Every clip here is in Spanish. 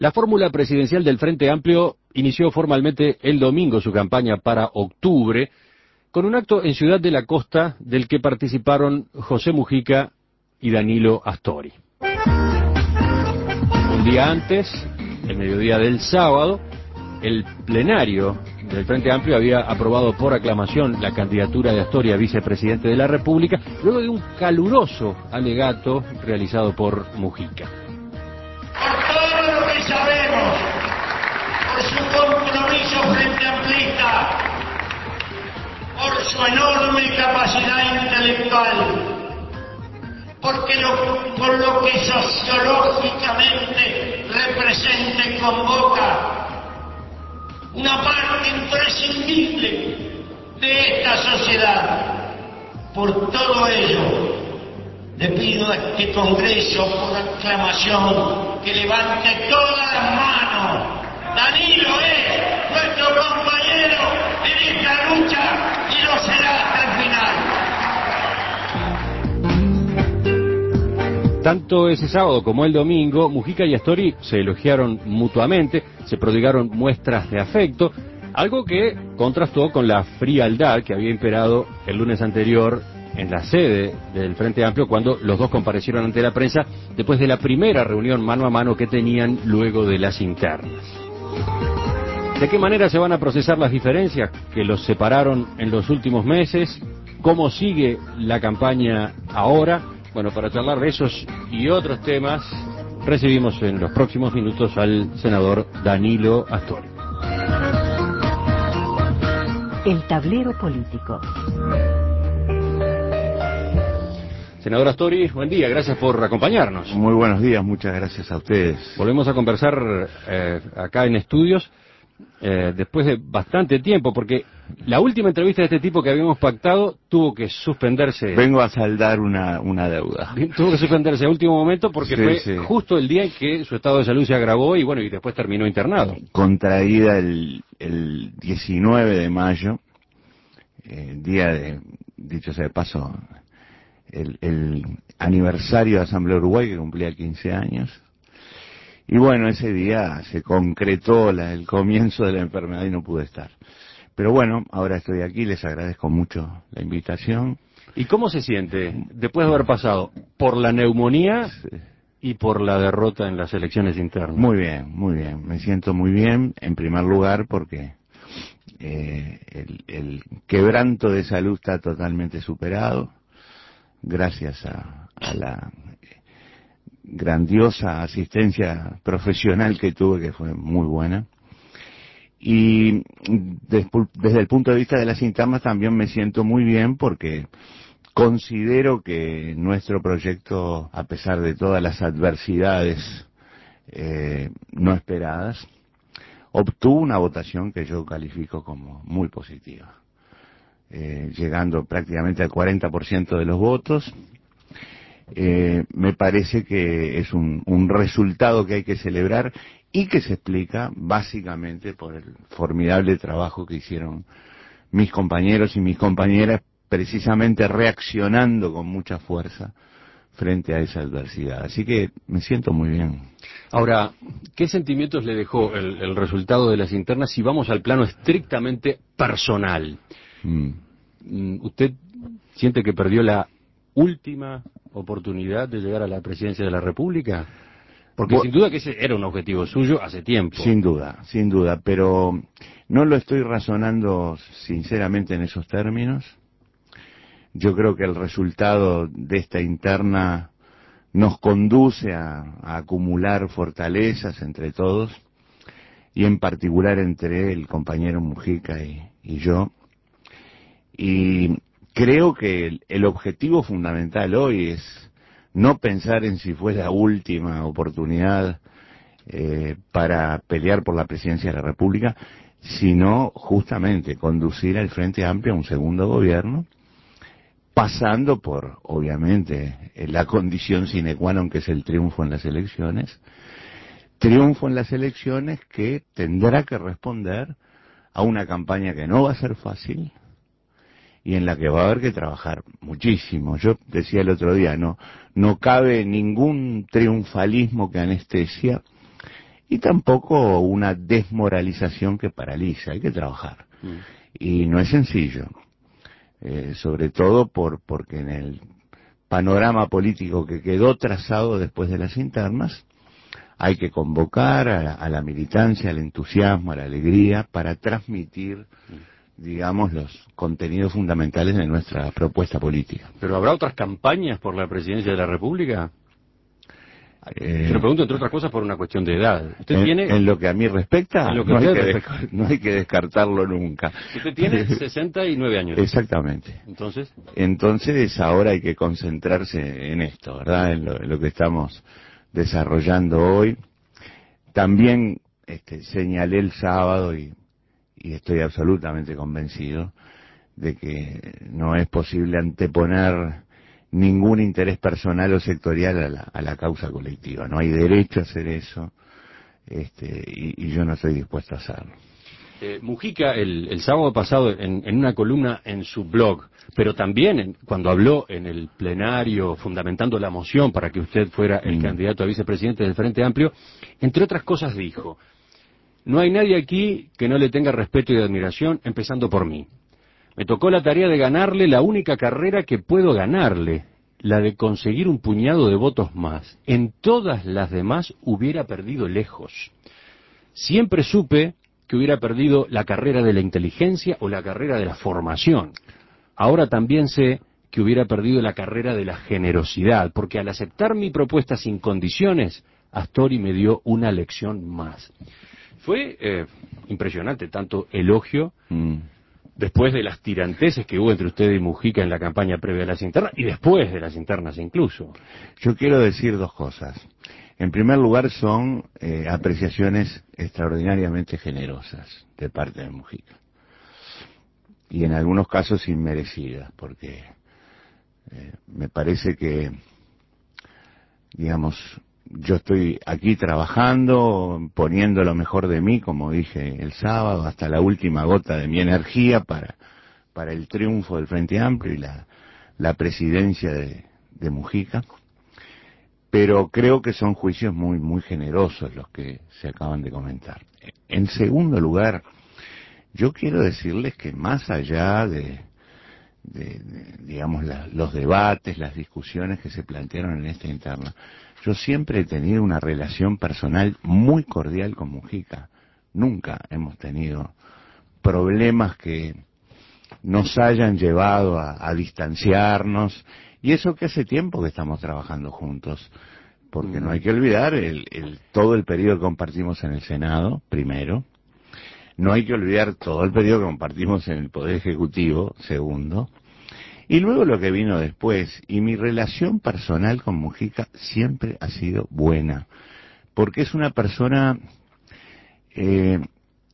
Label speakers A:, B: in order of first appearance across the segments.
A: La fórmula presidencial del Frente Amplio inició formalmente el domingo su campaña para octubre, con un acto en Ciudad de la Costa del que participaron José Mujica y Danilo Astori. Un día antes, el mediodía del sábado, el plenario del Frente Amplio había aprobado por aclamación la candidatura de Astori a vicepresidente de la República, luego de un caluroso alegato realizado por Mujica.
B: Por todo lo que sabemos, por su compromiso frente amplista, por su enorme capacidad intelectual, por lo que sociológicamente representa y convoca una parte imprescindible de esta sociedad. Por todo ello, le pido a este Congreso, por aclamación, que levante todas las manos. Danilo es nuestro compañero en esta lucha y lo será hasta el final.
A: Tanto ese sábado como el domingo, Mujica y Astori se elogiaron mutuamente, se prodigaron muestras de afecto, algo que contrastó con la frialdad que había imperado el lunes anterior en la sede del Frente Amplio cuando los dos comparecieron ante la prensa después de la primera reunión mano a mano que tenían luego de las internas. ¿De qué manera se van a procesar las diferencias que los separaron en los últimos meses? ¿Cómo sigue la campaña ahora? Bueno, para charlar de esos y otros temas, recibimos en los próximos minutos al senador Danilo Astori.
C: El tablero político.
A: Senador Astori, buen día, gracias por acompañarnos.
D: Muy buenos días, muchas gracias a ustedes.
A: Volvemos a conversar acá en estudios después de bastante tiempo, porque la última entrevista de este tipo que habíamos pactado tuvo que suspenderse.
D: Vengo a saldar una deuda.
A: Tuvo que suspenderse a último momento porque fue justo el día en que su estado de salud se agravó y bueno, y después terminó internado.
D: Contraída el 19 de mayo, día de, dicho sea de paso, el aniversario de Asamblea Uruguay, que cumplía 15 años. Y bueno, ese día se concretó el comienzo de la enfermedad y no pude estar. Pero bueno, ahora estoy aquí, les agradezco mucho la invitación.
A: ¿Y cómo se siente después de haber pasado por la neumonía y por la derrota en las elecciones internas?
D: Muy bien, me siento muy bien, en primer lugar porque el quebranto de salud está totalmente superado, gracias a la grandiosa asistencia profesional que tuve, que fue muy buena. Y desde el punto de vista de las internas también me siento muy bien porque considero que nuestro proyecto, a pesar de todas las adversidades no esperadas, obtuvo una votación que yo califico como muy positiva, llegando prácticamente al 40% de los votos. Me parece que es un resultado que hay que celebrar y que se explica básicamente por el formidable trabajo que hicieron mis compañeros y mis compañeras, precisamente reaccionando con mucha fuerza frente a esa adversidad. Así que me siento muy bien.
A: Ahora, ¿qué sentimientos le dejó el resultado de las internas si vamos al plano estrictamente personal? ¿Usted siente que perdió la última oportunidad de llegar a la presidencia de la República? Porque sin duda que ese era un objetivo suyo hace tiempo.
D: Sin duda, pero no lo estoy razonando sinceramente en esos términos. Yo creo que el resultado de esta interna nos conduce a acumular fortalezas entre todos, y en particular entre el compañero Mujica y yo. Y creo que el objetivo fundamental hoy es no pensar en si fue la última oportunidad para pelear por la presidencia de la República, sino justamente conducir al Frente Amplio a un segundo gobierno, pasando por, obviamente, la condición sine qua non que es el triunfo en las elecciones. Triunfo en las elecciones que tendrá que responder a una campaña que no va a ser fácil y en la que va a haber que trabajar muchísimo. Yo decía el otro día, no cabe ningún triunfalismo que anestesia, y tampoco una desmoralización que paraliza. Hay que trabajar. Y no es sencillo, sobre todo porque en el panorama político que quedó trazado después de las internas, hay que convocar a la militancia, al entusiasmo, a la alegría, para transmitir, digamos, los contenidos fundamentales de nuestra propuesta política.
A: ¿Pero habrá otras campañas por la presidencia de la República? Se lo pregunto, entre otras cosas, por una cuestión de edad. ¿Usted tiene...
D: En lo que a mí respecta,
A: en lo que
D: no hay que descartarlo nunca.
A: Usted tiene 69 años.
D: Exactamente. Entonces ahora hay que concentrarse en esto, ¿verdad? En lo que estamos desarrollando hoy. También señalé el sábado y estoy absolutamente convencido de que no es posible anteponer ningún interés personal o sectorial a la causa colectiva. No hay derecho a hacer eso, y yo no estoy dispuesto a hacerlo.
A: Mujica el sábado pasado en una columna en su blog, pero también cuando habló en el plenario fundamentando la moción para que usted fuera el candidato a vicepresidente del Frente Amplio, entre otras cosas dijo: no hay nadie aquí que no le tenga respeto y admiración, empezando por mí. Me tocó la tarea de ganarle la única carrera que puedo ganarle, la de conseguir un puñado de votos más. En todas las demás hubiera perdido lejos. Siempre supe que hubiera perdido la carrera de la inteligencia o la carrera de la formación. Ahora también sé que hubiera perdido la carrera de la generosidad, porque al aceptar mi propuesta sin condiciones, Astori me dio una lección más. Fue impresionante, tanto elogio, después de las tiranteses que hubo entre usted y Mujica en la campaña previa a las internas, y después de las internas incluso.
D: Yo quiero decir dos cosas. En primer lugar, son apreciaciones extraordinariamente generosas de parte de Mujica. Y en algunos casos inmerecidas, porque me parece que, digamos, yo estoy aquí trabajando, poniendo lo mejor de mí, como dije el sábado, hasta la última gota de mi energía para el triunfo del Frente Amplio y la presidencia de Mujica. Pero creo que son juicios muy, muy generosos los que se acaban de comentar. En segundo lugar, yo quiero decirles que más allá de digamos, los debates, las discusiones que se plantearon en esta interna, yo siempre he tenido una relación personal muy cordial con Mujica. Nunca hemos tenido problemas que nos hayan llevado a distanciarnos, y eso que hace tiempo que estamos trabajando juntos, porque no hay que olvidar todo el periodo que compartimos en el Senado, primero. No hay que olvidar todo el periodo que compartimos en el Poder Ejecutivo, segundo. Y luego lo que vino después. Y mi relación personal con Mujica siempre ha sido buena. Porque es una persona que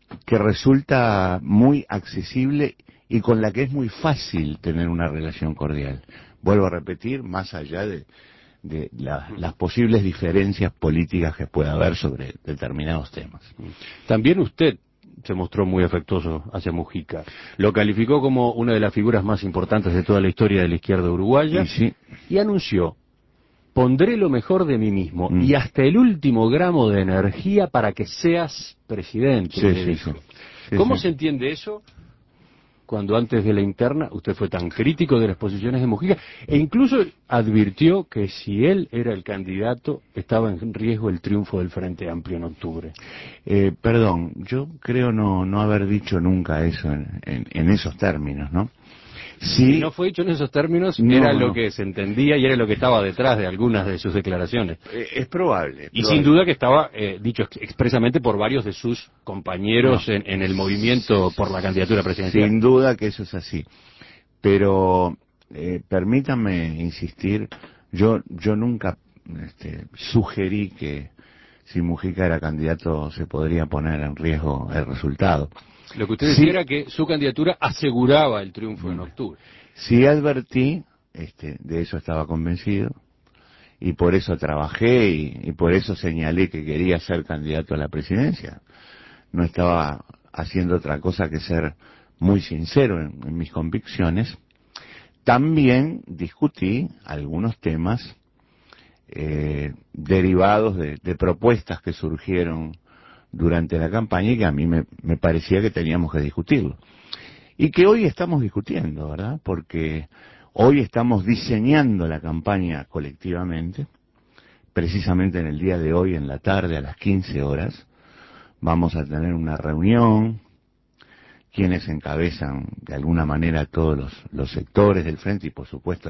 D: resulta muy accesible y con la que es muy fácil tener una relación cordial. Vuelvo a repetir, más allá de las posibles diferencias políticas que pueda haber sobre determinados temas.
A: También usted se mostró muy afectuoso hacia Mujica. Lo calificó como una de las figuras más importantes de toda la historia de la izquierda uruguaya, y anunció: pondré lo mejor de mí mismo y hasta el último gramo de energía para que seas presidente. ¿Cómo se entiende eso cuando antes de la interna usted fue tan crítico de las posiciones de Mujica e incluso advirtió que si él era el candidato estaba en riesgo el triunfo del Frente Amplio en octubre?
D: Perdón, yo creo no haber dicho nunca eso en esos términos, ¿no? Sí,
A: si no fue dicho en esos términos, era lo que se entendía y era lo que estaba detrás de algunas de sus declaraciones.
D: Es probable.
A: Y sin duda que estaba dicho expresamente por varios de sus compañeros en el movimiento por la candidatura presidencial.
D: Sin duda que eso es así. Pero permítanme insistir, yo nunca sugerí que si Mujica era candidato se podría poner en riesgo el resultado.
A: Lo que usted decía era que su candidatura aseguraba el triunfo en octubre.
D: Sí advertí, de eso estaba convencido, y por eso trabajé y por eso señalé que quería ser candidato a la presidencia. No estaba haciendo otra cosa que ser muy sincero en mis convicciones. También discutí algunos temas derivados de propuestas que surgieron durante la campaña y que a mí me parecía que teníamos que discutirlo. Y que hoy estamos discutiendo, ¿verdad? Porque hoy estamos diseñando la campaña colectivamente. Precisamente en el día de hoy, en la tarde, a las 15 horas, vamos a tener una reunión, quienes encabezan de alguna manera todos los sectores del frente y por supuesto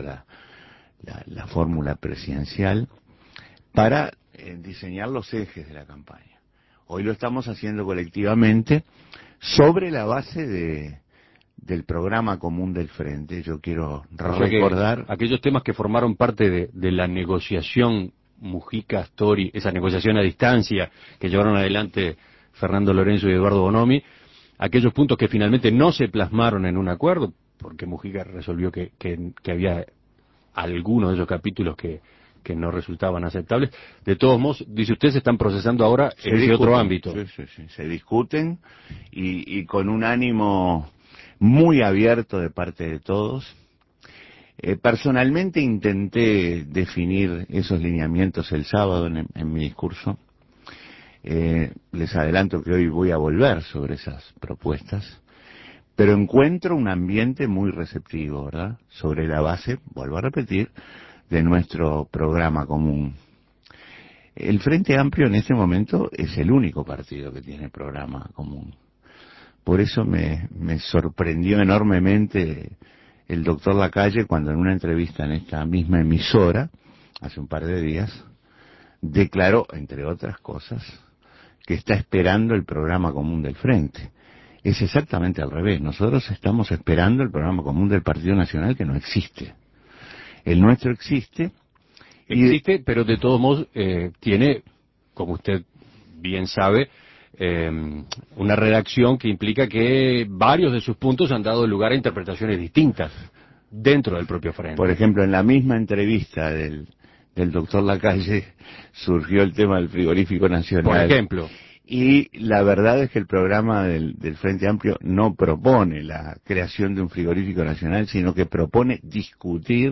D: la fórmula presidencial, para diseñar los ejes de la campaña. Hoy lo estamos haciendo colectivamente sobre la base del programa común del frente. Yo quiero recordar
A: aquellos temas que formaron parte de la negociación Mujica-Astori, esa negociación a distancia que llevaron adelante Fernando Lorenzo y Eduardo Bonomi, aquellos puntos que finalmente no se plasmaron en un acuerdo, porque Mujica resolvió que había algunos de esos capítulos que no resultaban aceptables. De todos modos, dice usted, se están procesando ahora en ese otro ámbito.
D: Sí, se discuten y con un ánimo muy abierto de parte de todos. Personalmente intenté definir esos lineamientos el sábado en mi discurso. Les adelanto que hoy voy a volver sobre esas propuestas, pero encuentro un ambiente muy receptivo, ¿verdad? Sobre la base, vuelvo a repetir, de nuestro programa común. El Frente Amplio en este momento es el único partido que tiene programa común. Por eso me sorprendió enormemente el doctor Lacalle cuando en una entrevista en esta misma emisora, hace un par de días, declaró, entre otras cosas, que está esperando el programa común del Frente. Es exactamente al revés. Nosotros estamos esperando el programa común del Partido Nacional, que no existe. El nuestro existe.
A: Existe, pero de todos modos tiene, como usted bien sabe, una redacción que implica que varios de sus puntos han dado lugar a interpretaciones distintas dentro del propio Frente.
D: Por ejemplo, en la misma entrevista del doctor Lacalle surgió el tema del frigorífico nacional.
A: Por ejemplo.
D: Y la verdad es que el programa del Frente Amplio no propone la creación de un frigorífico nacional, sino que propone discutir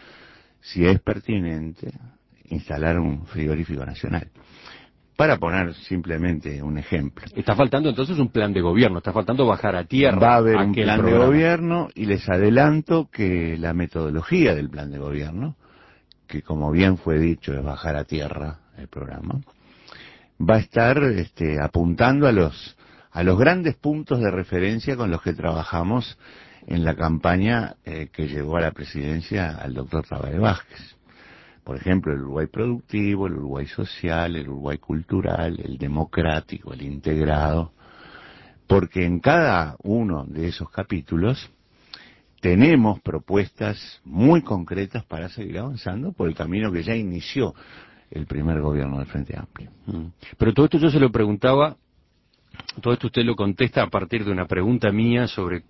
D: si es pertinente instalar un frigorífico nacional. Para poner simplemente un ejemplo.
A: Está faltando entonces un plan de gobierno, está faltando bajar a tierra.
D: Va a haber un plan de gobierno y les adelanto que la metodología del plan de gobierno, que como bien fue dicho es bajar a tierra el programa, va a estar apuntando a los grandes puntos de referencia con los que trabajamos en la campaña que llevó a la presidencia al doctor Tabaré Vázquez. Por ejemplo, el Uruguay productivo, el Uruguay social, el Uruguay cultural, el democrático, el integrado, porque en cada uno de esos capítulos tenemos propuestas muy concretas para seguir avanzando por el camino que ya inició el primer gobierno del Frente Amplio.
A: Pero todo esto yo se lo preguntaba, todo esto usted lo contesta a partir de una pregunta mía sobre,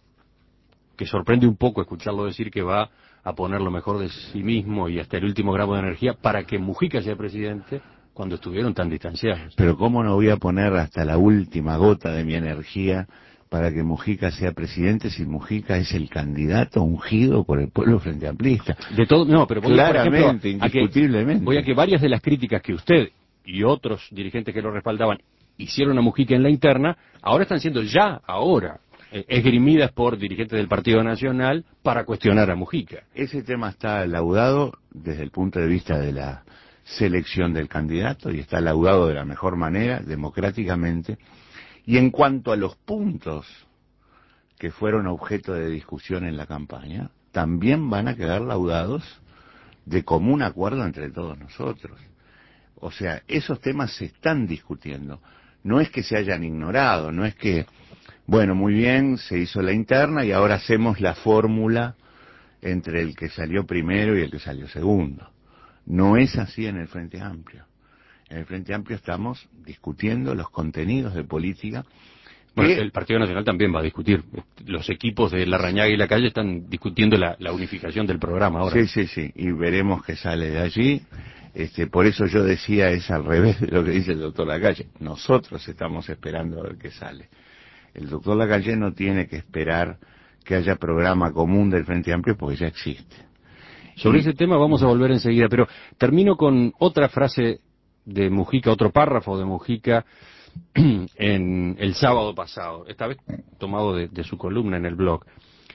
A: que sorprende un poco escucharlo decir que va a poner lo mejor de sí mismo y hasta el último gramo de energía para que Mujica sea presidente cuando estuvieron tan distanciados.
D: Pero ¿cómo no voy a poner hasta la última gota de mi energía para que Mujica sea presidente si Mujica es el candidato ungido por el pueblo frente amplista?
A: De todo, no, pero voy,
D: claramente,
A: por ejemplo,
D: indiscutiblemente.
A: Voy a que varias de las críticas que usted y otros dirigentes que lo respaldaban hicieron a Mujica en la interna, ahora están siendo ahora esgrimidas por dirigentes del Partido Nacional para cuestionar a Mujica.
D: Ese tema está laudado desde el punto de vista de la selección del candidato y está laudado de la mejor manera, democráticamente. Y en cuanto a los puntos que fueron objeto de discusión en la campaña, también van a quedar laudados de común acuerdo entre todos nosotros. O sea, esos temas se están discutiendo. No es que se hayan ignorado, no es que, bueno, muy bien, se hizo la interna y ahora hacemos la fórmula entre el que salió primero y el que salió segundo. No es así en el Frente Amplio. En el Frente Amplio estamos discutiendo los contenidos de política.
A: Bueno, el Partido Nacional también va a discutir. Los equipos de Larrañaga y Lacalle están discutiendo la unificación del programa ahora.
D: Sí, y veremos qué sale de allí. Por eso yo decía, es al revés de lo que dice el doctor Lacalle. Nosotros estamos esperando a ver qué sale. El doctor Lacalle no tiene que esperar que haya programa común del Frente Amplio porque ya existe.
A: Sobre ese tema vamos a volver enseguida, pero termino con otra frase de Mujica, otro párrafo de Mujica, en el sábado pasado, esta vez tomado de su columna en el blog,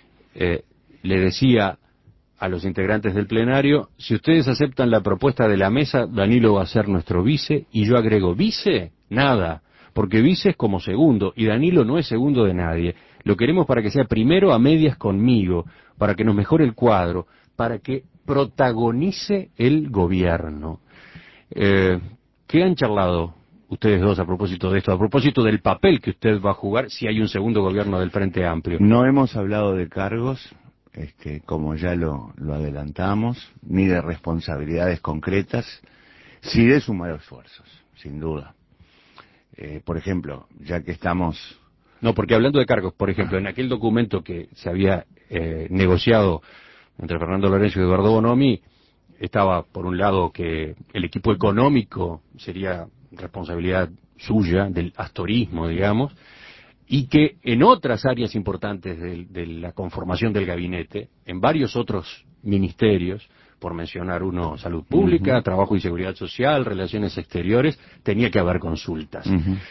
A: le decía a los integrantes del plenario: si ustedes aceptan la propuesta de la mesa, Danilo va a ser nuestro vice, y yo agrego, ¿vice? Nada, porque vice es como segundo, y Danilo no es segundo de nadie. Lo queremos para que sea primero a medias conmigo, para que nos mejore el cuadro, para que protagonice el gobierno. ¿Qué han charlado ustedes dos a propósito de esto, a propósito del papel que usted va a jugar si hay un segundo gobierno del Frente Amplio?
D: No hemos hablado de cargos, como ya lo adelantamos, ni de responsabilidades concretas, sí de sumar esfuerzos, sin duda. Por ejemplo, ya que estamos...
A: No, porque hablando de cargos, por ejemplo, en aquel documento que se había negociado entre Fernando Lorenzo y Eduardo Bonomi, estaba, por un lado, que el equipo económico sería responsabilidad suya, del astorismo, digamos, y que en otras áreas importantes de la conformación del gabinete, en varios otros ministerios, por mencionar uno, salud pública, trabajo y seguridad social, relaciones exteriores, tenía que haber consultas.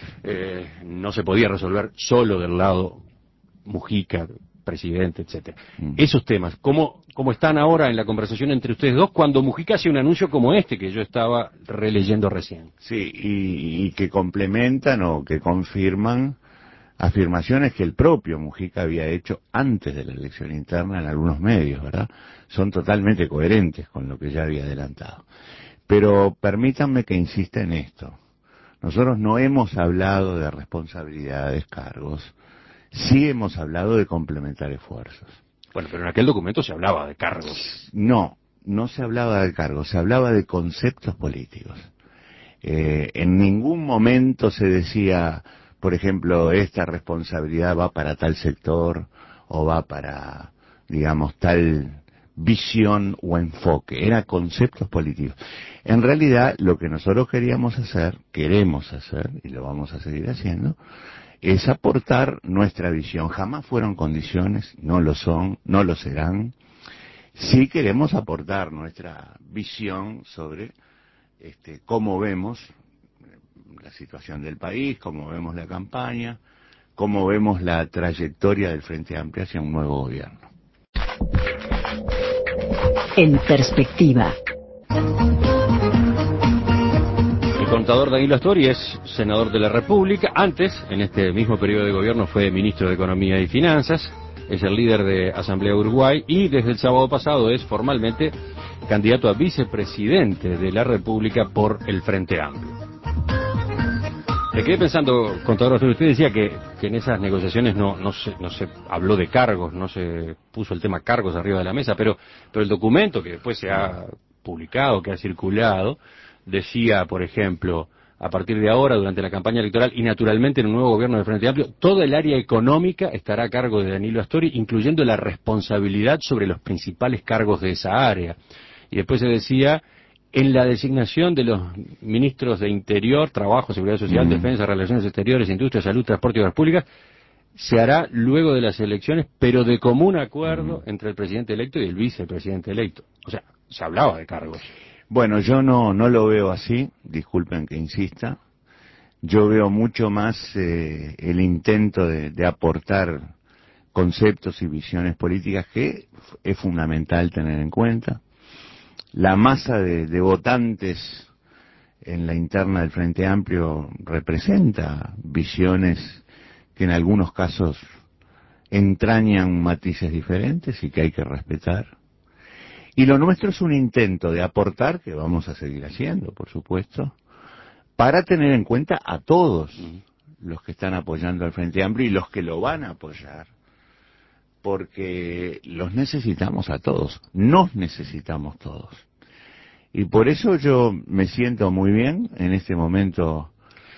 A: No se podía resolver solo del lado Mujica, presidente, etcétera. Esos temas, ¿cómo están ahora en la conversación entre ustedes dos cuando Mujica hace un anuncio como este que yo estaba releyendo recién?
D: Sí, y que complementan o que confirman afirmaciones que el propio Mujica había hecho antes de la elección interna en algunos medios, ¿verdad? Son totalmente coherentes con lo que ya había adelantado. Pero permítanme que insista en esto. Nosotros no hemos hablado de responsabilidades, cargos. Sí hemos hablado de complementar esfuerzos.
A: Bueno, pero en aquel documento se hablaba de cargos.
D: No se hablaba de cargos, se hablaba de conceptos políticos. En ningún momento se decía, por ejemplo, esta responsabilidad va para tal sector o va para, digamos, tal visión o enfoque. Eran conceptos políticos. En realidad, lo que nosotros queremos hacer, y lo vamos a seguir haciendo, es aportar nuestra visión. Jamás fueron condiciones, no lo son, no lo serán. Sí queremos aportar nuestra visión sobre cómo vemos la situación del país, cómo vemos la campaña, cómo vemos la trayectoria del Frente Amplio hacia un nuevo gobierno.
C: En perspectiva.
A: El contador Danilo Astori es senador de la República. Antes, en este mismo periodo de gobierno, fue ministro de Economía y Finanzas. Es el líder de Asamblea Uruguay y desde el sábado pasado es formalmente candidato a vicepresidente de la República por el Frente Amplio. Me quedé pensando, contador Astori, usted decía que en esas negociaciones no se habló de cargos, no se puso el tema cargos arriba de la mesa, pero el documento que después se ha publicado, que ha circulado, decía, por ejemplo, a partir de ahora, durante la campaña electoral y naturalmente en un nuevo gobierno del Frente Amplio, toda el área económica estará a cargo de Danilo Astori, incluyendo la responsabilidad sobre los principales cargos de esa área. Y después se decía, en la designación de los ministros de Interior, Trabajo, Seguridad Social, Defensa, Relaciones Exteriores, Industria, Salud, Transporte y Obras Públicas, se hará luego de las elecciones, pero de común acuerdo entre el presidente electo y el vicepresidente electo. O sea, se hablaba de cargos.
D: Bueno, yo no lo veo así, disculpen que insista. Yo veo mucho más el intento de aportar conceptos y visiones políticas que es fundamental tener en cuenta. La masa de votantes en la interna del Frente Amplio representa visiones que en algunos casos entrañan matices diferentes y que hay que respetar. Y lo nuestro es un intento de aportar, que vamos a seguir haciendo, por supuesto, para tener en cuenta a todos los que están apoyando al Frente Amplio y los que lo van a apoyar, porque los necesitamos a todos, nos necesitamos todos. Y por eso yo me siento muy bien en este momento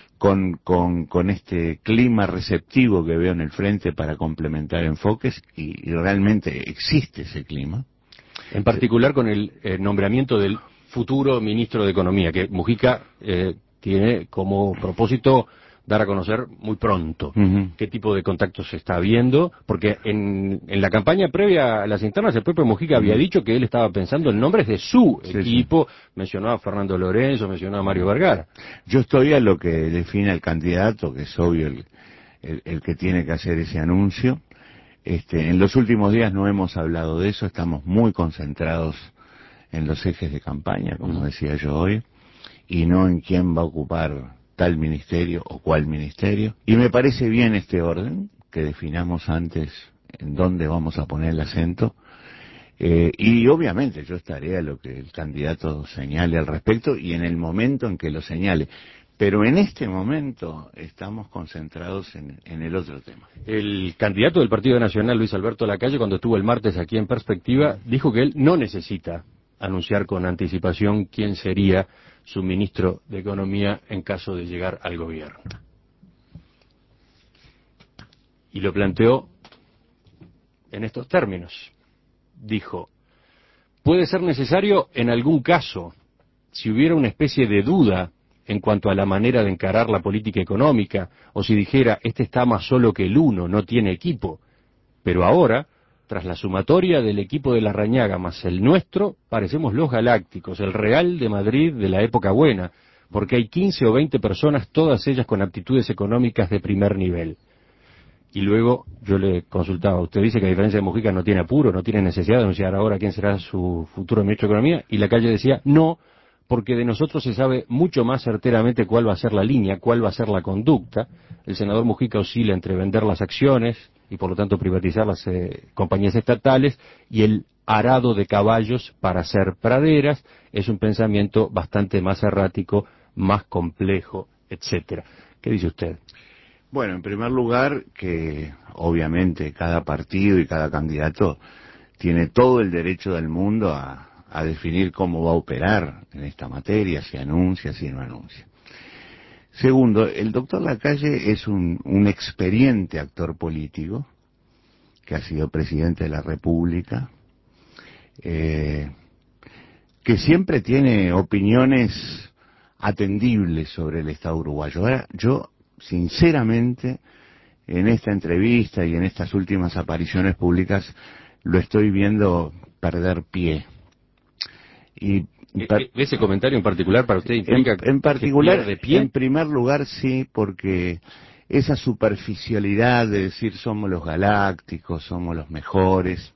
D: con este clima receptivo que veo en el Frente para complementar enfoques, y realmente existe ese clima.
A: En particular con el nombramiento del futuro ministro de Economía, que Mujica tiene como propósito dar a conocer muy pronto.
D: Ujú.
A: ¿Qué tipo de contactos se está habiendo? Porque en la campaña previa a las internas, el propio Mujica había dicho que él estaba pensando en nombres de su
D: Sí,
A: equipo, mencionó a Fernando Lorenzo, mencionó a Mario Vergara.
D: Yo estoy a lo que define al candidato, que es obvio el que tiene que hacer ese anuncio. En los últimos días no hemos hablado de eso, estamos muy concentrados en los ejes de campaña, como decía yo hoy, y no en quién va a ocupar tal ministerio o cual ministerio. Y me parece bien este orden, que definamos antes en dónde vamos a poner el acento, y obviamente yo estaré a lo que el candidato señale al respecto y en el momento en que lo señale. Pero en este momento estamos concentrados en el otro tema.
A: El candidato del Partido Nacional, Luis Alberto Lacalle, cuando estuvo el martes aquí en Perspectiva, dijo que él no necesita anunciar con anticipación quién sería su ministro de Economía en caso de llegar al gobierno. Y lo planteó en estos términos. Dijo, puede ser necesario en algún caso, si hubiera una especie de duda en cuanto a la manera de encarar la política económica, o si dijera, este está más solo que el uno, no tiene equipo. Pero ahora, tras la sumatoria del equipo de Larrañaga más el nuestro, parecemos los galácticos, el Real de Madrid de la época buena, porque hay 15 o 20 personas, todas ellas con aptitudes económicas de primer nivel. Y luego yo le consultaba, usted dice que a diferencia de Mujica no tiene apuro, no tiene necesidad de anunciar ahora quién será su futuro ministro de Economía, y Lacalle decía, no, porque de nosotros se sabe mucho más certeramente cuál va a ser la línea, cuál va a ser la conducta. El senador Mujica oscila entre vender las acciones y por lo tanto privatizar las compañías estatales y el arado de caballos para hacer praderas. Es un pensamiento bastante más errático, más complejo, etcétera. ¿Qué dice usted?
D: Bueno, en primer lugar, que obviamente cada partido y cada candidato tiene todo el derecho del mundo a definir cómo va a operar en esta materia, si anuncia, si no anuncia. Segundo, el doctor Lacalle es un experiente actor político, que ha sido presidente de la República, que siempre tiene opiniones atendibles sobre el Estado uruguayo. Ahora, yo, sinceramente, en esta entrevista y en estas últimas apariciones públicas, lo estoy viendo perder pie. Y
A: ¿Ese comentario en particular para usted implica
D: en particular,
A: que pierde pie?
D: en primer lugar sí, porque esa superficialidad de decir somos los galácticos, somos los mejores,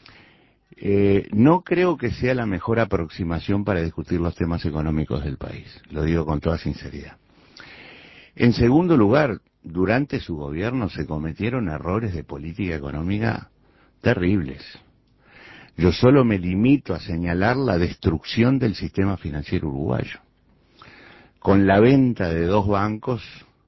D: no creo que sea la mejor aproximación para discutir los temas económicos del país, lo digo con toda sinceridad. En segundo lugar, durante su gobierno se cometieron errores de política económica terribles. Yo solo me limito a señalar la destrucción del sistema financiero uruguayo, con la venta de 2 bancos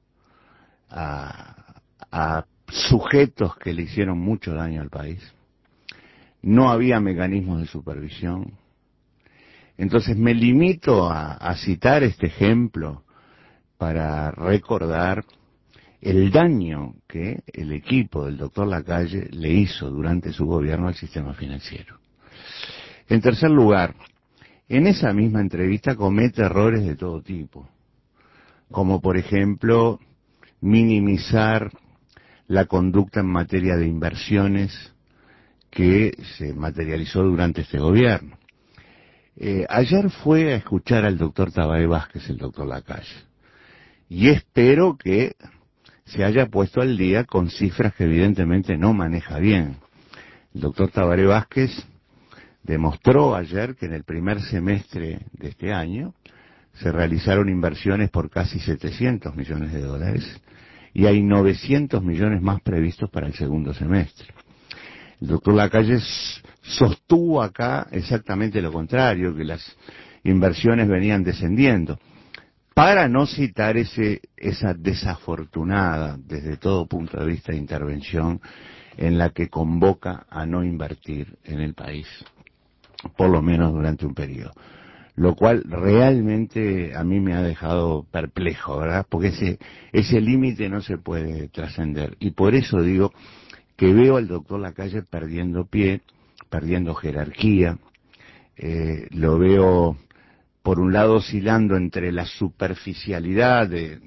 D: a sujetos que le hicieron mucho daño al país. No había mecanismos de supervisión. Entonces me limito a citar este ejemplo para recordar el daño que el equipo del doctor Lacalle le hizo durante su gobierno al sistema financiero. En tercer lugar, en esa misma entrevista comete errores de todo tipo, como por ejemplo minimizar la conducta en materia de inversiones que se materializó durante este gobierno. Ayer fue a escuchar al doctor Tabaré Vázquez, el doctor Lacalle, y espero que se haya puesto al día con cifras que evidentemente no maneja bien. El doctor Tabaré Vázquez demostró ayer que en el primer semestre de este año se realizaron inversiones por casi 700 millones de dólares y hay 900 millones más previstos para el segundo semestre. El doctor Lacalle sostuvo acá exactamente lo contrario, que las inversiones venían descendiendo, para no citar esa desafortunada, desde todo punto de vista de intervención, en la que convoca a no invertir en el país, por lo menos durante un periodo. Lo cual realmente a mí me ha dejado perplejo, ¿verdad? Porque ese límite no se puede trascender. Y por eso digo que veo al doctor Lacalle perdiendo pie, perdiendo jerarquía, lo veo por un lado oscilando entre la superficialidad de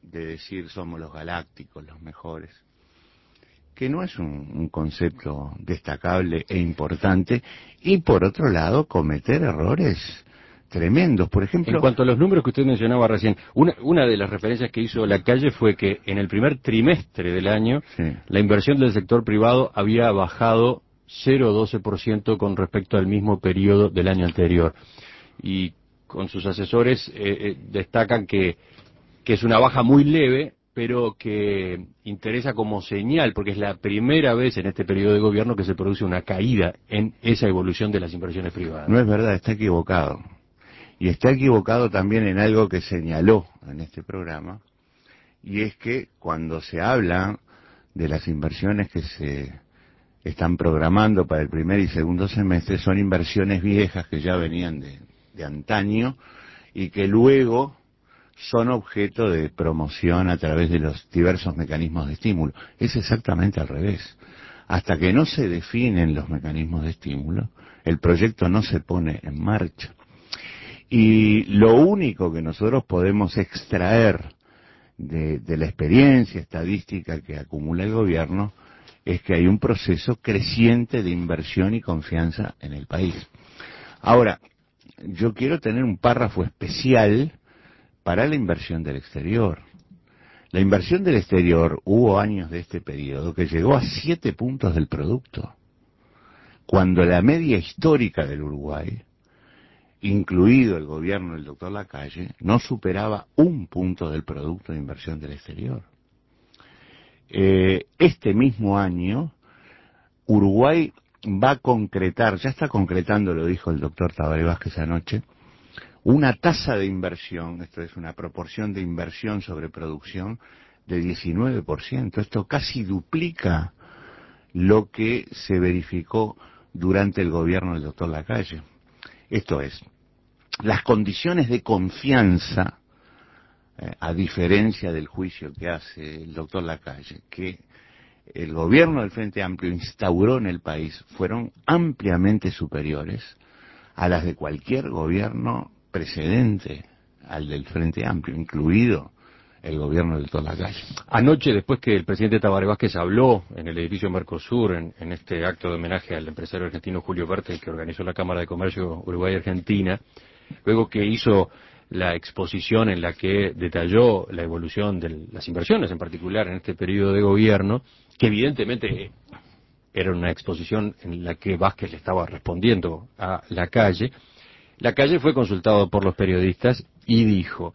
D: de decir somos los galácticos, los mejores, que no es un concepto destacable e importante, y por otro lado cometer errores tremendos. Por ejemplo,
A: en cuanto a los números que usted mencionaba recién, una de las referencias que hizo Lacalle fue que en el primer trimestre del año
D: sí,
A: la inversión del sector privado había bajado 0,12% con respecto al mismo periodo del año anterior. Y con sus asesores destacan que es una baja muy leve, pero que interesa como señal, porque es la primera vez en este periodo de gobierno que se produce una caída en esa evolución de las inversiones privadas.
D: no es verdad, está equivocado. Y está equivocado también en algo que señaló en este programa, y es que cuando se habla de las inversiones que se están programando para el primer y segundo semestre, son inversiones viejas que ya venían de antaño y que luego son objeto de promoción a través de los diversos mecanismos de estímulo. Es exactamente al revés. Hasta que no se definen los mecanismos de estímulo, el proyecto no se pone en marcha. Y lo único que nosotros podemos extraer de la experiencia estadística que acumula el gobierno es que hay un proceso creciente de inversión y confianza en el país. Ahora, yo quiero tener un párrafo especial para la inversión del exterior. La inversión del exterior, hubo años de este periodo que llegó a 7 puntos del producto, cuando la media histórica del Uruguay, incluido el gobierno del doctor Lacalle, no superaba 1 punto del producto de inversión del exterior. Este mismo año, Uruguay va a concretar, ya está concretando, lo dijo el doctor Tabaré Vázquez anoche, una tasa de inversión, esto es una proporción de inversión sobre producción de 19%. Esto casi duplica lo que se verificó durante el gobierno del doctor Lacalle. Esto es, las condiciones de confianza, a diferencia del juicio que hace el doctor Lacalle, que el gobierno del Frente Amplio instauró en el país, fueron ampliamente superiores a las de cualquier gobierno precedente al del Frente Amplio, incluido el gobierno del doctor Lacalle.
A: Anoche, después que el presidente Tabaré Vázquez habló en el edificio Mercosur, en este acto de homenaje al empresario argentino Julio Bertel, que organizó la Cámara de Comercio Uruguay-Argentina, luego que hizo la exposición en la que detalló la evolución de las inversiones, en particular en este periodo de gobierno, que evidentemente era una exposición en la que Vázquez le estaba respondiendo a Lacalle. Lacalle fue consultado por los periodistas y dijo: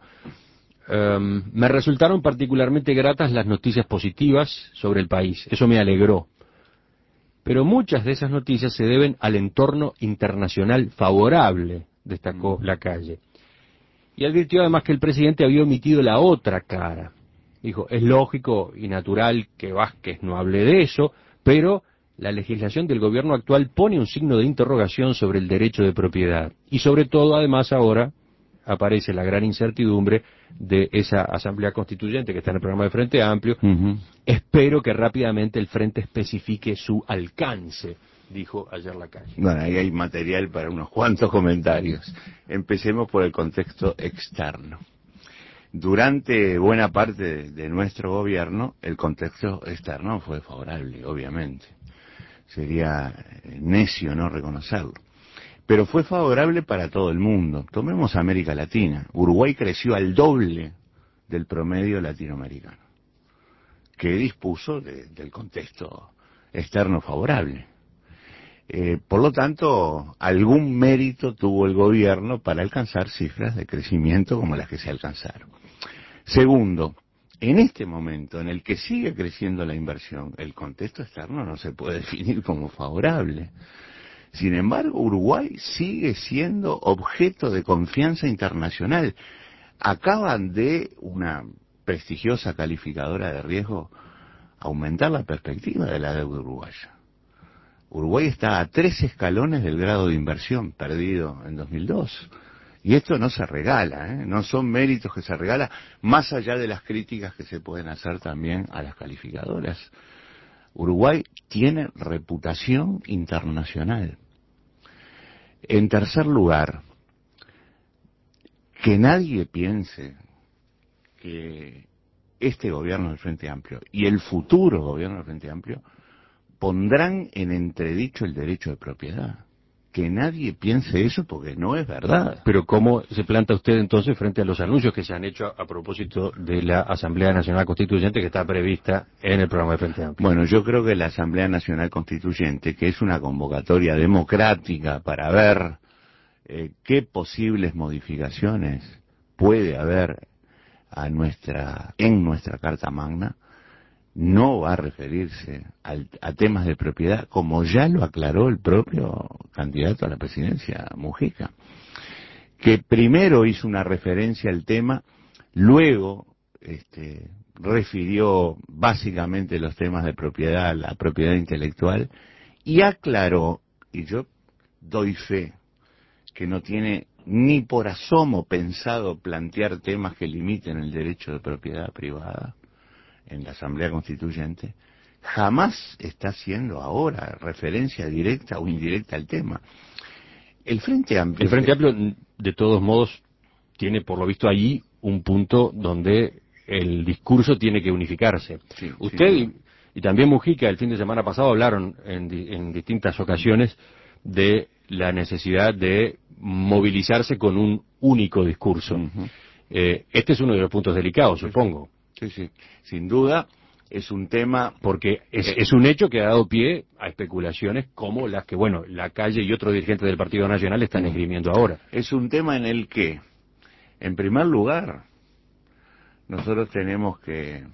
A: me resultaron particularmente gratas las noticias positivas sobre el país, eso me alegró. Pero muchas de esas noticias se deben al entorno internacional favorable, destacó Lacalle. Y advirtió además que el presidente había omitido la otra cara. Dijo, es lógico y natural que Vázquez no hable de eso, pero la legislación del gobierno actual pone un signo de interrogación sobre el derecho de propiedad. Y sobre todo, además, ahora aparece la gran incertidumbre de esa asamblea constituyente que está en el programa de Frente Amplio. Espero que rápidamente el Frente especifique su alcance, dijo ayer Lacalle.
D: Bueno, ahí hay material para unos cuantos comentarios. Empecemos por el contexto externo. Durante buena parte de nuestro gobierno, el contexto externo fue favorable, obviamente. Sería necio no reconocerlo. Pero fue favorable para todo el mundo. Tomemos América Latina. Uruguay creció al doble del promedio latinoamericano, que dispuso del contexto externo favorable. Por lo tanto, algún mérito tuvo el gobierno para alcanzar cifras de crecimiento como las que se alcanzaron. Segundo, en este momento en el que sigue creciendo la inversión, el contexto externo no se puede definir como favorable. Sin embargo, Uruguay sigue siendo objeto de confianza internacional. Acaban de una prestigiosa calificadora de riesgo aumentar la perspectiva de la deuda uruguaya. Uruguay está a 3 escalones del grado de inversión perdido en 2002. Y esto no se regala, no son méritos que se regala, más allá de las críticas que se pueden hacer también a las calificadoras. Uruguay tiene reputación internacional. En tercer lugar, que nadie piense que este gobierno del Frente Amplio y el futuro gobierno del Frente Amplio pondrán en entredicho el derecho de propiedad. Que nadie piense eso porque no es verdad.
A: Pero ¿cómo se planta usted entonces frente a los anuncios que se han hecho a propósito de la Asamblea Nacional Constituyente que está prevista en el programa de Frente Amplio?
D: Bueno, yo creo que la Asamblea Nacional Constituyente, que es una convocatoria democrática para ver qué posibles modificaciones puede haber en nuestra Carta Magna, no va a referirse a temas de propiedad, como ya lo aclaró el propio candidato a la presidencia, Mujica, que primero hizo una referencia al tema, luego refirió básicamente los temas de propiedad, la propiedad intelectual, y aclaró, y yo doy fe, que no tiene ni por asomo pensado plantear temas que limiten el derecho de propiedad privada en la Asamblea Constituyente, jamás está haciendo ahora referencia directa o indirecta al tema. El Frente Amplio,
A: de todos modos, tiene por lo visto allí un punto donde el discurso tiene que unificarse.
D: Sí,
A: Usted
D: sí.
A: y también Mujica el fin de semana pasado hablaron en distintas ocasiones de la necesidad de movilizarse con un único discurso.
D: Uh-huh.
A: Este es uno de los puntos delicados, supongo.
D: Sí, sí, sin duda es un tema...
A: Porque es un hecho que ha dado pie a especulaciones como las que, bueno, la Calle y otros dirigentes del Partido Nacional están esgrimiendo ahora.
D: Es un tema en el que, en primer lugar, nosotros tenemos que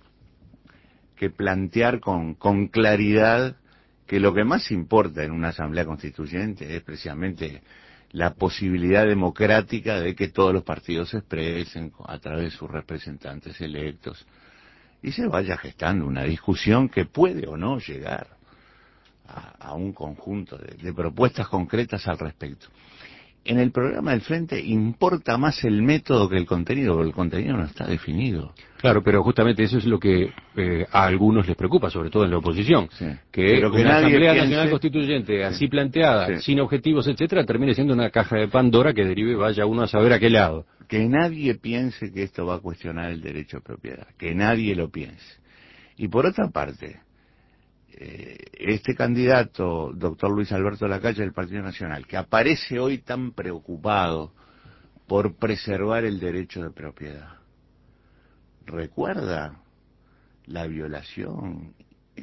D: plantear con claridad que lo que más importa en una Asamblea Constituyente es precisamente la posibilidad democrática de que todos los partidos se expresen a través de sus representantes electos y se vaya gestando una discusión que puede o no llegar a un conjunto de propuestas concretas al respecto. En el programa del Frente importa más el método que el contenido, porque el contenido no está definido.
A: Claro, pero justamente eso es lo que a algunos les preocupa, sobre todo en la oposición,
D: Sí.
A: que
D: Pero que
A: una
D: nadie
A: Asamblea
D: piense...
A: Nacional Constituyente así planteada,
D: Sí.
A: sin objetivos, etcétera, termine siendo una caja de Pandora que derive vaya uno a saber a qué lado.
D: Que nadie piense que esto va a cuestionar el derecho a propiedad, que nadie lo piense. Y por otra parte, este candidato, doctor Luis Alberto Lacalle del Partido Nacional, que aparece hoy tan preocupado por preservar el derecho de propiedad, recuerda la violación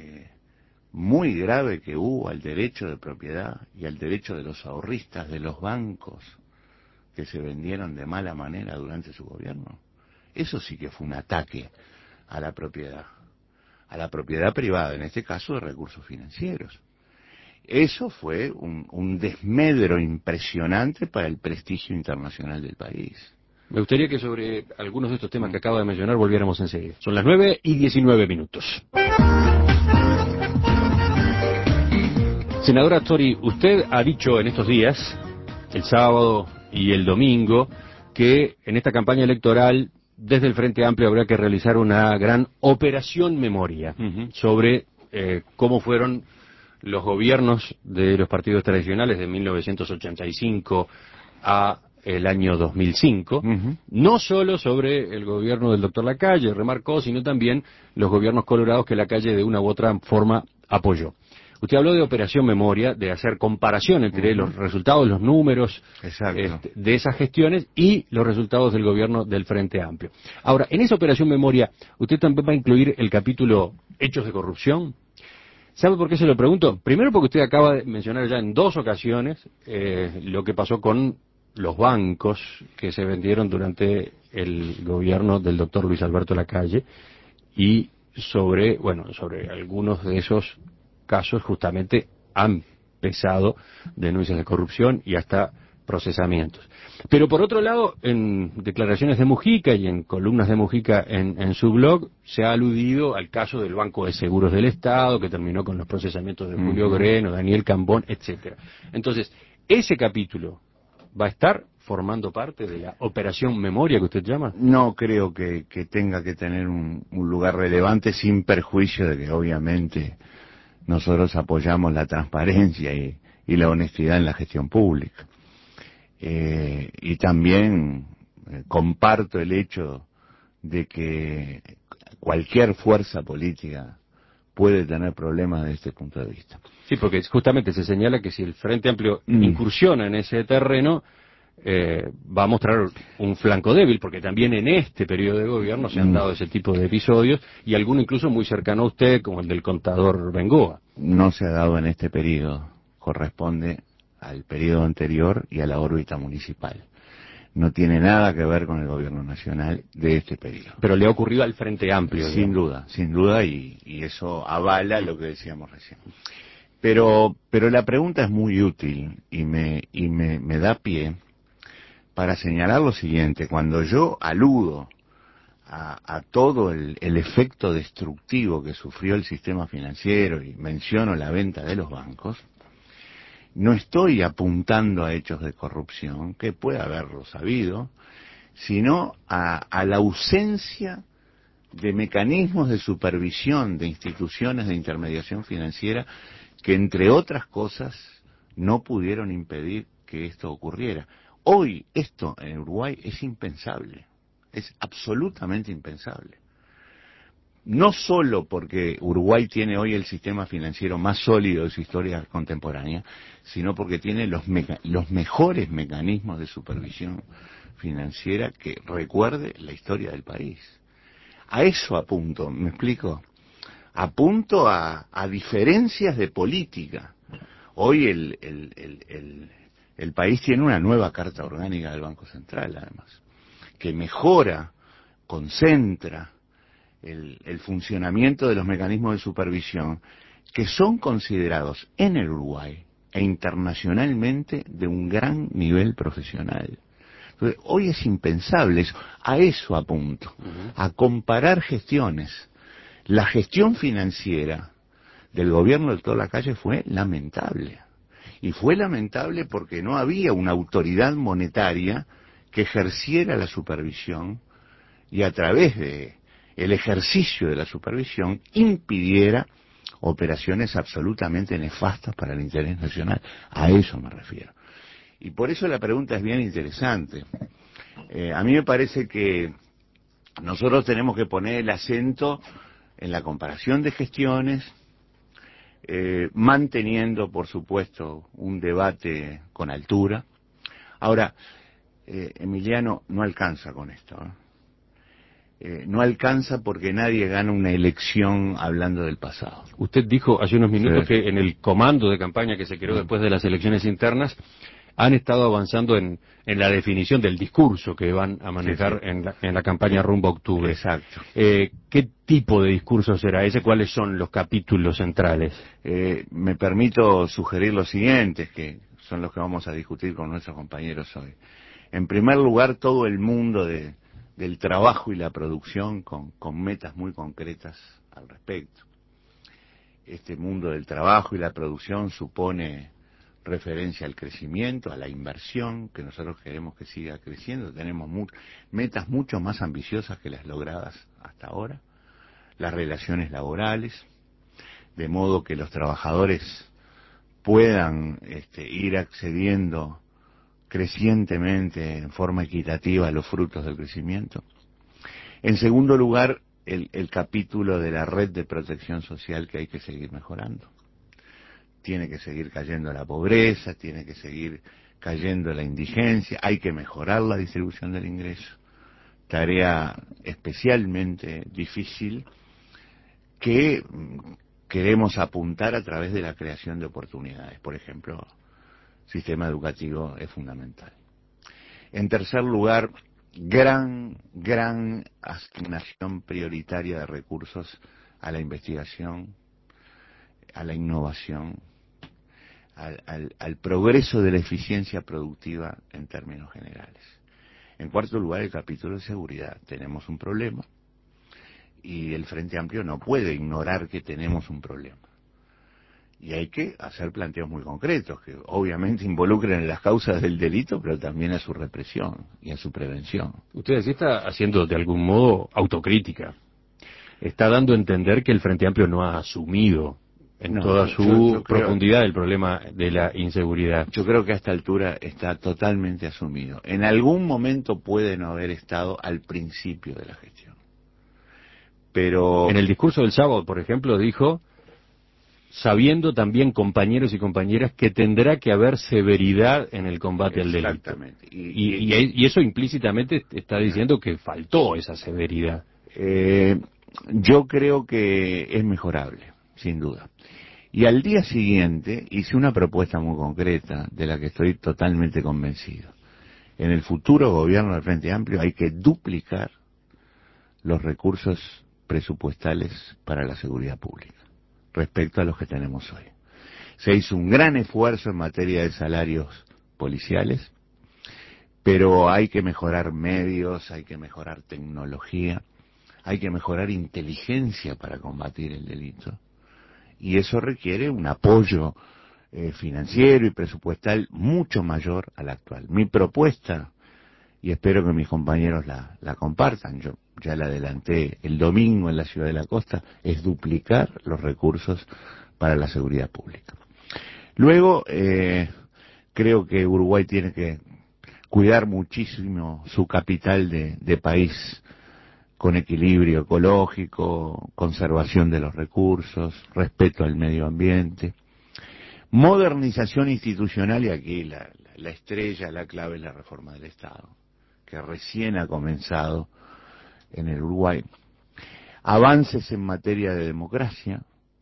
D: muy grave que hubo al derecho de propiedad y al derecho de los ahorristas de los bancos que se vendieron de mala manera durante su gobierno. Eso sí que fue un ataque a la propiedad privada, en este caso de recursos financieros. Eso fue un desmedro impresionante para el prestigio internacional del país.
A: Me gustaría que sobre algunos de estos temas que acabo de mencionar volviéramos enseguida. Son las 9:19. Senadora Tori, usted ha dicho en estos días, el sábado y el domingo, que en esta campaña electoral, desde el Frente Amplio, habrá que realizar una gran operación memoria sobre cómo fueron los gobiernos de los partidos tradicionales de 1985 a el año 2005, no solo sobre el gobierno del doctor Lacalle, remarcó, sino también los gobiernos colorados que Lacalle de una u otra forma apoyó. Usted habló de operación memoria, de hacer comparación entre los resultados, los números de esas gestiones y los resultados del gobierno del Frente Amplio. Ahora, en esa operación memoria, ¿usted también va a incluir el capítulo hechos de corrupción? ¿Sabe por qué se lo pregunto? Primero porque usted acaba de mencionar ya en 2 ocasiones lo que pasó con los bancos que se vendieron durante el gobierno del doctor Luis Alberto Lacalle y sobre algunos de esos casos justamente han pesado denuncias de corrupción y hasta procesamientos. Pero por otro lado, en declaraciones de Mujica y en columnas de Mujica en su blog, se ha aludido al caso del Banco de Seguros del Estado, que terminó con los procesamientos de Julio Greno, Daniel Cambón, etcétera. Entonces, ese capítulo va a estar formando parte de la operación memoria que usted llama.
D: No creo que tenga que tener un lugar relevante, sin perjuicio de que obviamente nosotros apoyamos la transparencia y la honestidad en la gestión pública. Y también comparto el hecho de que cualquier fuerza política puede tener problemas desde este punto de vista.
A: Sí, porque justamente se señala que si el Frente Amplio incursiona en ese terreno, va a mostrar un flanco débil, porque también en este periodo de gobierno se han dado ese tipo de episodios, y alguno incluso muy cercano a usted, como el del contador Bengoa.
D: No se ha dado en este periodo, corresponde al periodo anterior y a la órbita municipal. No tiene nada que ver con el gobierno nacional de este periodo.
A: Pero le ha ocurrido al Frente Amplio.
D: Sin duda, y eso avala lo que decíamos recién. Pero la pregunta es muy útil y me da pie para señalar lo siguiente. Cuando yo aludo a todo el efecto destructivo que sufrió el sistema financiero y menciono la venta de los bancos, no estoy apuntando a hechos de corrupción, que puede haberlo sabido, sino a la ausencia de mecanismos de supervisión de instituciones de intermediación financiera que, entre otras cosas, no pudieron impedir que esto ocurriera. Hoy esto en Uruguay es impensable, es absolutamente impensable. No solo porque Uruguay tiene hoy el sistema financiero más sólido de su historia contemporánea, sino porque tiene los mejores mecanismos de supervisión financiera que recuerde la historia del país. A eso apunto, ¿me explico? Apunto a diferencias de política. Hoy el país tiene una nueva Carta Orgánica del Banco Central, además, que mejora, concentra el funcionamiento de los mecanismos de supervisión que son considerados en el Uruguay e internacionalmente de un gran nivel profesional. Entonces, hoy es impensable eso. A eso apunto, a comparar gestiones. La gestión financiera del gobierno del doctor Lacalle fue lamentable. Y fue lamentable porque no había una autoridad monetaria que ejerciera la supervisión y a través de el ejercicio de la supervisión impidiera operaciones absolutamente nefastas para el interés nacional. A eso me refiero. Y por eso la pregunta es bien interesante. A mí me parece que nosotros tenemos que poner el acento en la comparación de gestiones, manteniendo, por supuesto, un debate con altura. Ahora, Emiliano, no alcanza con esto, no alcanza porque nadie gana una elección hablando del pasado.
A: Usted dijo hace unos minutos que en el comando de campaña que se creó después de las elecciones internas han estado avanzando en la definición del discurso que van a manejar en la campaña rumbo a octubre.
D: Exacto.
A: ¿Qué tipo de discurso será ese? ¿Cuáles son los capítulos centrales?
D: Me permito sugerir los siguientes, que son los que vamos a discutir con nuestros compañeros hoy. En primer lugar, todo el mundo del trabajo y la producción con metas muy concretas al respecto. Este mundo del trabajo y la producción supone referencia al crecimiento, a la inversión, que nosotros queremos que siga creciendo. Tenemos metas mucho más ambiciosas que las logradas hasta ahora. Las relaciones laborales, de modo que los trabajadores puedan ir accediendo crecientemente en forma equitativa a los frutos del crecimiento. En segundo lugar, el capítulo de la red de protección social que hay que seguir mejorando. Tiene que seguir cayendo la pobreza, tiene que seguir cayendo la indigencia, hay que mejorar la distribución del ingreso. Tarea especialmente difícil que queremos apuntar a través de la creación de oportunidades. Por ejemplo, sistema educativo es fundamental. En tercer lugar, gran asignación prioritaria de recursos a la investigación, a la innovación, al progreso de la eficiencia productiva en términos generales. En cuarto lugar, el capítulo de seguridad. Tenemos un problema y el Frente Amplio no puede ignorar que tenemos un problema. Y hay que hacer planteos muy concretos, que obviamente involucren las causas del delito, pero también a su represión y a su prevención.
A: Usted así está haciendo de algún modo autocrítica. Está dando a entender que el Frente Amplio no ha asumido en toda su profundidad el problema de la inseguridad.
D: Yo creo que a esta altura está totalmente asumido. En algún momento puede no haber estado al principio de la gestión. pero...
A: En el discurso del sábado, por ejemplo, dijo, sabiendo también, compañeros y compañeras, que tendrá que haber severidad en el combate al delito.
D: Exactamente.
A: Y eso implícitamente está diciendo que faltó esa severidad.
D: Yo creo que es mejorable, sin duda. Y al día siguiente hice una propuesta muy concreta, de la que estoy totalmente convencido. En el futuro gobierno del Frente Amplio hay que duplicar los recursos presupuestales para la seguridad pública respecto a los que tenemos hoy. Se hizo un gran esfuerzo en materia de salarios policiales, pero hay que mejorar medios, hay que mejorar tecnología, hay que mejorar inteligencia para combatir el delito. Y eso requiere un apoyo financiero y presupuestal mucho mayor al actual. Mi propuesta, y espero que mis compañeros la compartan, yo ya la adelanté el domingo en la Ciudad de la Costa, es duplicar los recursos para la seguridad pública. Luego, creo que Uruguay tiene que cuidar muchísimo su capital de país, con equilibrio ecológico, conservación de los recursos, respeto al medio ambiente, modernización institucional, y aquí la estrella, la clave es la reforma del Estado, que recién ha comenzado en el Uruguay. Avances en materia de democracia,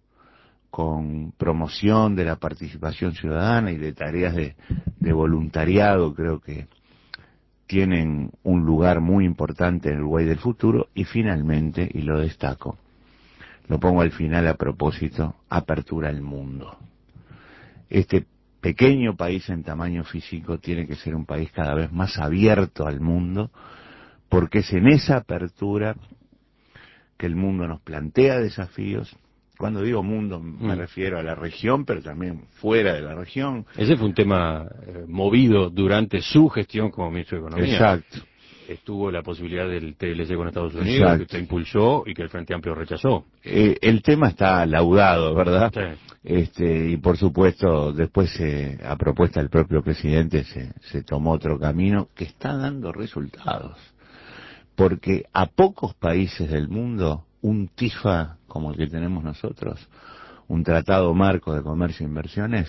D: con promoción de la participación ciudadana y de tareas de voluntariado, creo que tienen un lugar muy importante en el Uruguay del futuro. Y finalmente, y lo destaco, lo pongo al final a propósito, apertura al mundo. Este pequeño país en tamaño físico tiene que ser un país cada vez más abierto al mundo, porque es en esa apertura que el mundo nos plantea desafíos. Cuando digo mundo me refiero a la región, pero también fuera de la región.
A: Ese fue un tema movido durante su gestión como ministro de Economía.
D: Exacto.
A: Estuvo la posibilidad del TLC con Estados Unidos,
D: Exacto,
A: que usted impulsó y que el Frente Amplio rechazó.
D: El tema está laudado, ¿verdad?
A: Sí.
D: Y por supuesto, después, a propuesta del propio presidente, se tomó otro camino que está dando resultados. Porque a pocos países del mundo, un TIFA como el que tenemos nosotros, un tratado marco de comercio e inversiones,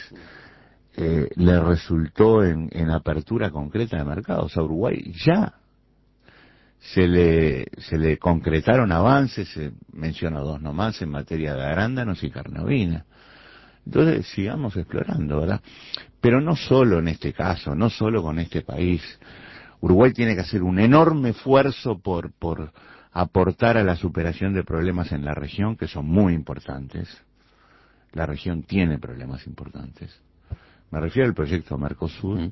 D: le resultó en apertura concreta de mercados. A Uruguay ya se le concretaron avances, menciono dos nomás, en materia de arándanos y carne ovina. Entonces sigamos explorando, ¿verdad? Pero no solo en este caso, no solo con este país. Uruguay tiene que hacer un enorme esfuerzo por aportar a la superación de problemas en la región, que son muy importantes. La región tiene problemas importantes. Me refiero al proyecto Mercosur,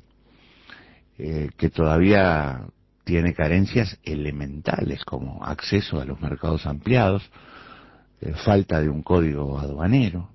D: que todavía tiene carencias elementales, como acceso a los mercados ampliados, falta de un código aduanero,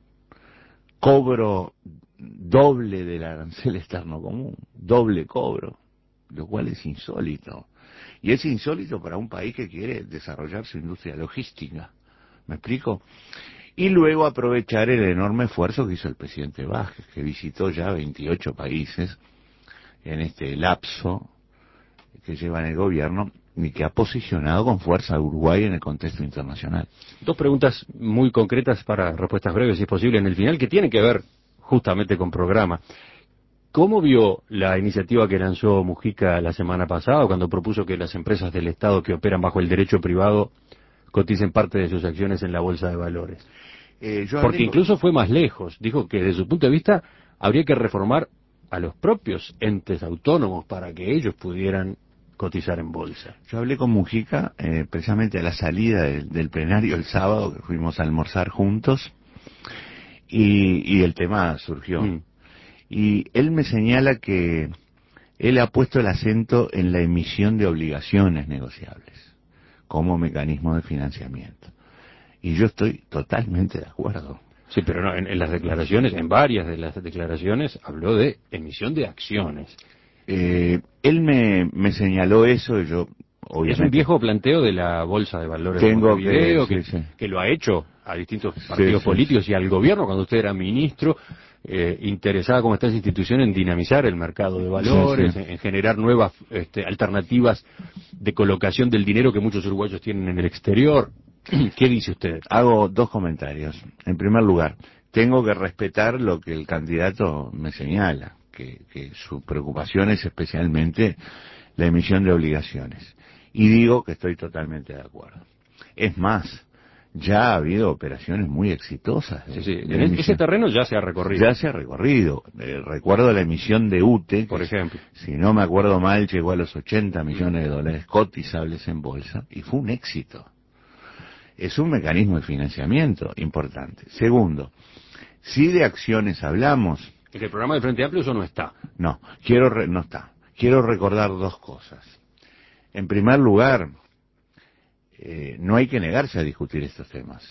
D: cobro doble del arancel externo común, doble cobro, lo cual es insólito. Y es insólito para un país que quiere desarrollar su industria logística. ¿Me explico? Y luego aprovechar el enorme esfuerzo que hizo el presidente Vázquez, que visitó ya 28 países en este lapso que lleva en el gobierno y que ha posicionado con fuerza a Uruguay en el contexto internacional.
A: Dos preguntas muy concretas para respuestas breves, si es posible, en el final, que tienen que ver justamente con programa. ¿Cómo vio la iniciativa que lanzó Mujica la semana pasada, cuando propuso que las empresas del Estado que operan bajo el derecho privado coticen parte de sus acciones en la bolsa de valores? Porque incluso fue más lejos. Dijo que desde su punto de vista habría que reformar a los propios entes autónomos para que ellos pudieran cotizar en bolsa.
D: Yo hablé con Mujica precisamente a la salida del plenario el sábado, que fuimos a almorzar juntos, y el tema surgió. Y él me señala que él ha puesto el acento en la emisión de obligaciones negociables como mecanismo de financiamiento. Y yo estoy totalmente de acuerdo.
A: Sí, pero no, en las declaraciones, en varias de las declaraciones, habló de emisión de acciones.
D: Él me señaló eso y yo, obviamente...
A: Es un viejo planteo de la Bolsa de Valores de Montevideo, que lo ha hecho a distintos partidos políticos y al gobierno cuando usted era ministro, interesada como está esa institución en dinamizar el mercado de valores, en generar nuevas alternativas de colocación del dinero que muchos uruguayos tienen en el exterior. ¿Qué dice usted?
D: Hago dos comentarios. En primer lugar, tengo que respetar lo que el candidato me señala, que su preocupación es especialmente la emisión de obligaciones. Y digo que estoy totalmente de acuerdo. Es más, ya ha habido operaciones muy exitosas.
A: En ese terreno ya se ha recorrido.
D: Ya se ha recorrido. Recuerdo la emisión de UTE,
A: por ejemplo.
D: Si no me acuerdo mal, llegó a los 80 millones de dólares cotizables en bolsa y fue un éxito. Es un mecanismo de financiamiento importante. Segundo, si de acciones hablamos...
A: ¿En el programa del Frente Amplio eso no está?
D: No, no está. Quiero recordar dos cosas. En primer lugar, no hay que negarse a discutir estos temas.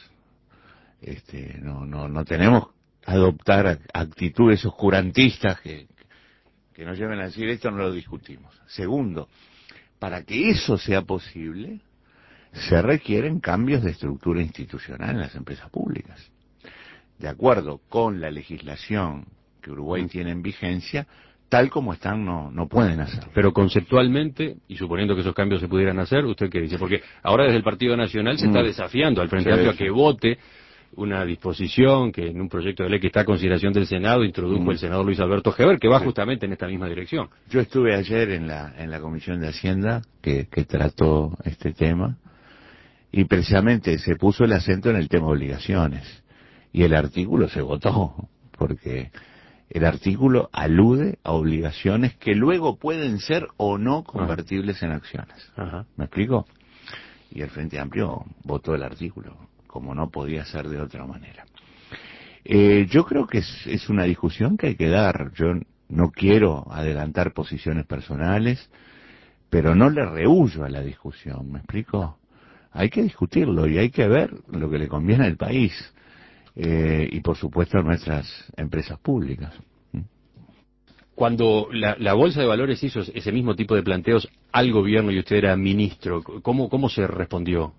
D: No tenemos que adoptar actitudes oscurantistas que nos lleven a decir esto no lo discutimos. Segundo, para que eso sea posible, se requieren cambios de estructura institucional en las empresas públicas. De acuerdo con la legislación que Uruguay tiene en vigencia, tal como están no pueden hacerlo.
A: Pero conceptualmente, y suponiendo que esos cambios se pudieran hacer, ¿usted qué dice? Porque ahora desde el Partido Nacional se está desafiando al Frente Amplio a que vote una disposición que en un proyecto de ley que está a consideración del Senado introdujo el senador Luis Alberto Heber, que va justamente en esta misma dirección.
D: Yo estuve ayer en la Comisión de Hacienda que trató este tema y precisamente se puso el acento en el tema obligaciones y el artículo se votó porque el artículo alude a obligaciones que luego pueden ser o no convertibles en acciones.
A: Ajá.
D: ¿Me explico? Y el Frente Amplio votó el artículo, como no podía ser de otra manera. Yo creo que es una discusión que hay que dar. Yo no quiero adelantar posiciones personales, pero no le rehúyo a la discusión, ¿me explico? Hay que discutirlo y hay que ver lo que le conviene al país. Y por supuesto a nuestras empresas públicas.
A: Cuando la Bolsa de Valores hizo ese mismo tipo de planteos al gobierno y usted era ministro, ¿cómo se respondió?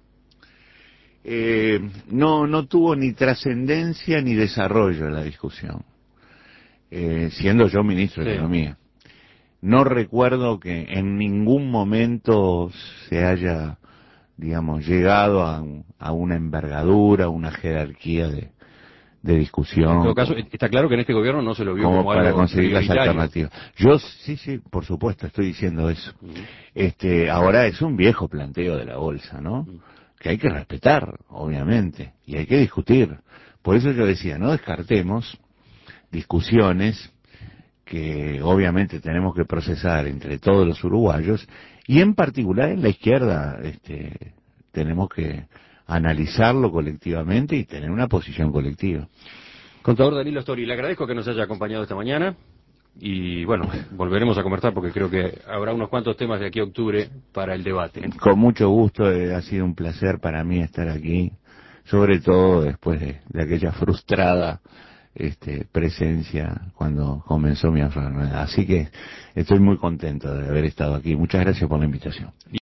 D: No tuvo ni trascendencia ni desarrollo en la discusión, siendo yo ministro de Economía. No recuerdo que en ningún momento se haya, digamos, llegado a una envergadura, una jerarquía de discusión.
A: En todo caso, está claro que en este gobierno no se lo vio como
D: para
A: algo
D: conseguir las
A: prioritario.
D: alternativas. Yo sí, por supuesto, estoy diciendo eso. Ahora es un viejo planteo de la bolsa, ¿no? Que hay que respetar, obviamente, y hay que discutir. Por eso yo decía, no descartemos discusiones que obviamente tenemos que procesar entre todos los uruguayos, y en particular en la izquierda tenemos que analizarlo colectivamente y tener una posición colectiva.
A: Contador Danilo Astori, le agradezco que nos haya acompañado esta mañana y bueno, volveremos a conversar porque creo que habrá unos cuantos temas de aquí a octubre para el debate.
D: Con mucho gusto, ha sido un placer para mí estar aquí, sobre todo después de aquella frustrada presencia cuando comenzó mi enfermedad. Así que estoy muy contento de haber estado aquí. Muchas gracias por la invitación.